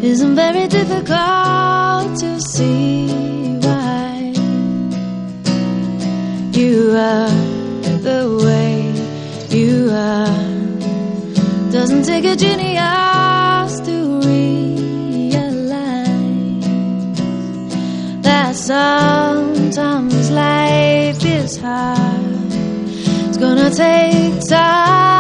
isn't very difficult to see why you are the way you are. Doesn't take a genius to realize that sometimes life is hard. It's gonna take time